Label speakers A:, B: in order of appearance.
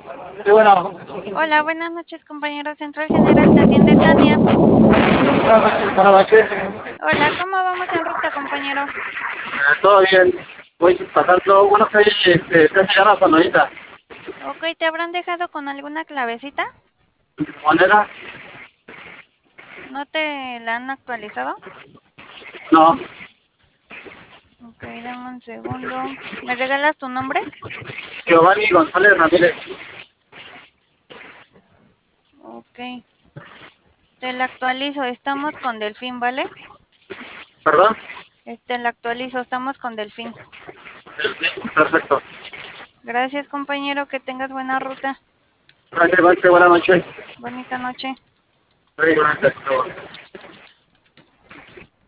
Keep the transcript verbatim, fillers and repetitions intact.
A: Sí, bueno,
B: Hola, buenas noches, compañero Central General, te atiende Tania.
A: buenas noches.
B: Hola, ¿cómo vamos en ruta, compañero?
A: Eh, todo bien. Voy pasando, bueno, que este, casi ya la sonorita.
B: Ok, ¿te habrán dejado con alguna clavecita?
A: ¿Moneda?
B: ¿No te la han actualizado?
A: No.
B: Ok, dame un segundo. ¿Me regalas tu nombre?
A: Giovanni González Ramírez.
B: Ok, te la actualizo, estamos con Delfín, ¿vale?
A: ¿Perdón?
B: Este, la actualizo, estamos con Delfín.
A: Perfecto.
B: Gracias, compañero, que tengas buena ruta.
A: Gracias, buenas noches.
B: Bonita noche.
A: Muy buenas noches.